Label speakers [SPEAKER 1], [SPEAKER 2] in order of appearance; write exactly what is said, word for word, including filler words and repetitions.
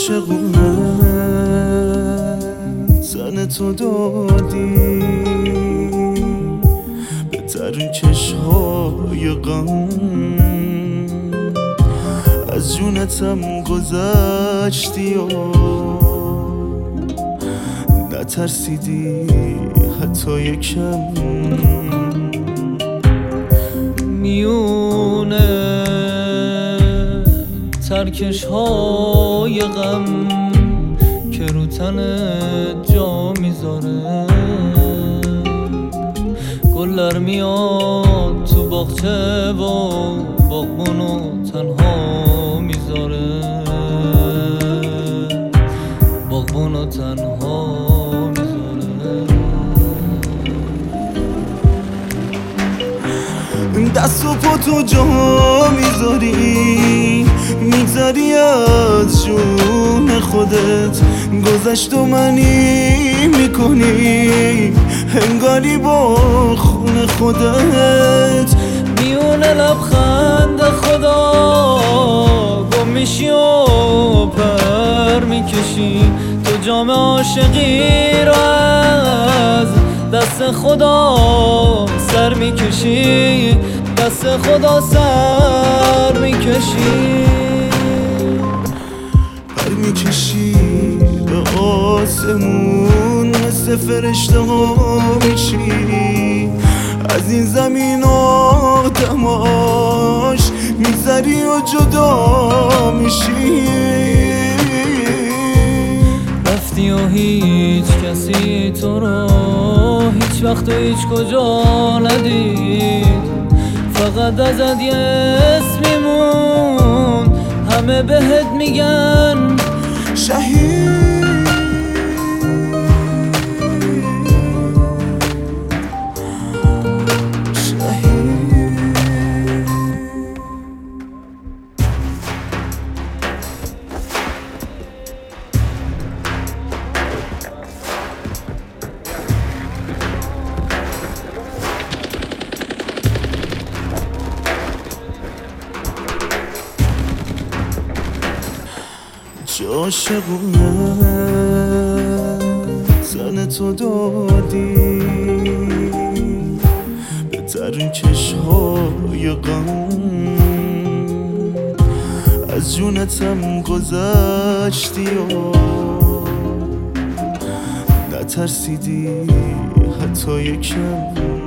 [SPEAKER 1] عاشقونه زن تو دادی به ترین چشهای غم، از جونتم گذشتی و نترسیدی حتی یکم.
[SPEAKER 2] میونه ترکش های غم که رو تنت جا میذاره، گلر میاد تو باغچه و باغبونو تنها میذاره، باغبونو تنها میذاره.
[SPEAKER 1] دست و پا تو جا میذاری، میگذری از جون خودت، گذشت و منی میکنی هنگاری با خون خودت.
[SPEAKER 2] میونه لبخند خدا گم میشی و پر میکشی، تو جام عاشقی رو از دست خدا سر میکشی، دست خدا سر میکشی.
[SPEAKER 1] پر میکشی به آسمون، مثل فرشته ها میشی، از این زمین آدماش میگذری و جدا میشی.
[SPEAKER 2] رفتی و هیچ کسی تو رو هیچ وقت و هیچ کجا ندید، فقط ازت یه اسمی مون، همه بهت میگن
[SPEAKER 1] شهید. چه عاشقونه زن تو دادی به ترین چشهای غم، از جونتم گذشتی و نترسیدی حتی یکم.